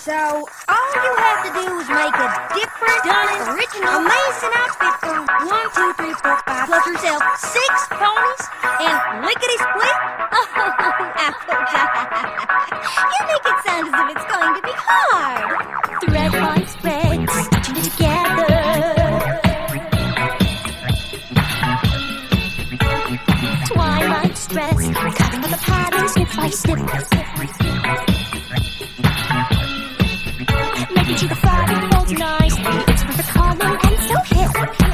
So, all you have to do is make a different, stunning, original, amazing outfit from 1, 2, 3, 4, 5, plus yourself 6 ponies and lickety-split. Oh, Applejack. You make it sound as if it's going to be hard. Thread line spread, stitching it together. Twilight stress, cutting up the pattern snip by snip. Making sure the fabric folds nicely. It's perfect color and so hip.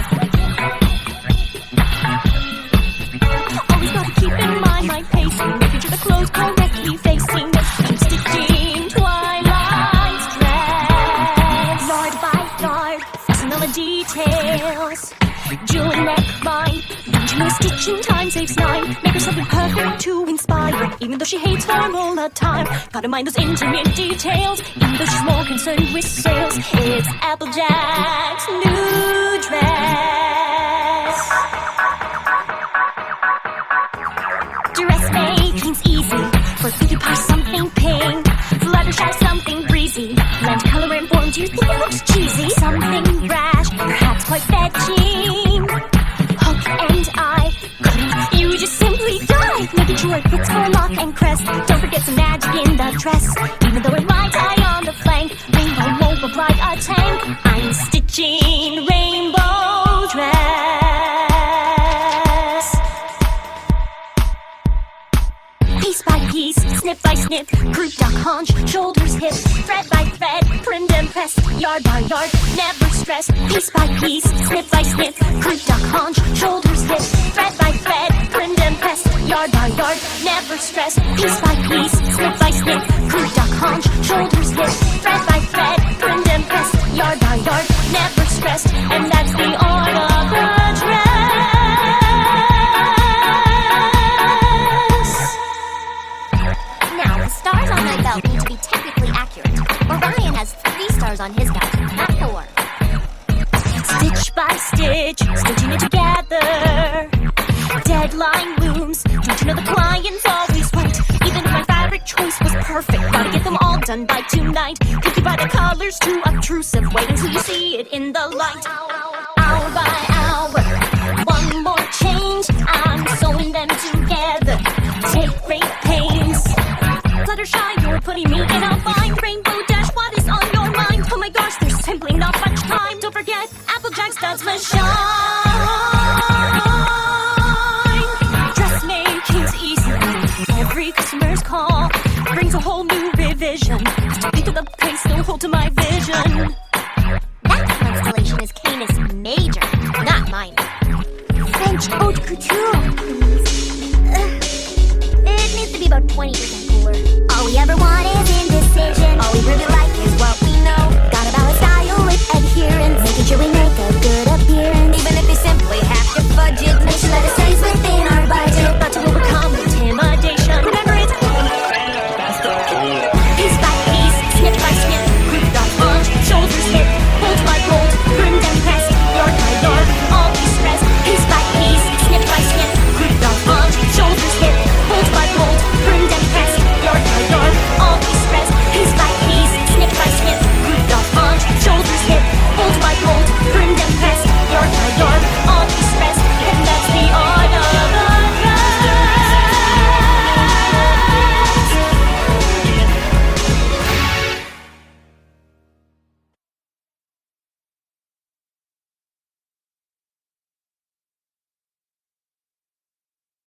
Always gotta keep in mind my pacing, making sure the clothes correctly facing the seam stitching. Twilight stress, yard by yard, fasten all the details. Jewel neckline, regional stitching time saves 9. Make her something perfect to inspire, even though she hates formal attire. Gotta mind those intimate details, even though she's more concerned with sales. It's Applejack's new dress. Dressmaking's easy, for cutie pie something pink, Fluttershy something breezy, blend color and form. Do you think it looks cheesy? Something brash, perhaps quite fetching. Hook and eye, couldn't you just simply die? Making sure it fits for lock and crest. Don't forget some magic in the dress, even though it might tie on the flank. Rainbow won't look like a tank. I'm stitching rainbow dress. Piece by piece, snip by snip, group duck haunch, shoulders hip, thread by thread, trimmed and pressed, yard by yard, never stress. Piece by piece, snip by snip, group duck haunch, shoulders hip, thread by thread, trimmed and pressed, yard by yard, never stress. Piece by piece, snip by snip, group duck haunch, shoulders hip, thread by thread, trimmed and pressed, yard by yard, never stressed. And that's the art of the dress. Now, the stars on my belt need to be technically accurate. Orion has 3 stars on his belt, not 4. Stitch by stitch, stitching it together. Deadline looms, don't you know the client's always right? Even if my fabric choice was perfect, gotta get them all done by tonight. Picky by the colors, too obtrusive. Wait until you see it in the light. Hour by hour, one more change. I'm sewing them together. Take great pains. Fluttershy, you're putting me in a bind. Rainbow Dash, what is on your mind? Oh my gosh, there's simply not much time. Don't forget, Applejack's does my shine. Dressmaking's easy. Every customer's call brings a whole new revision. Pick up the pace, don't hold to my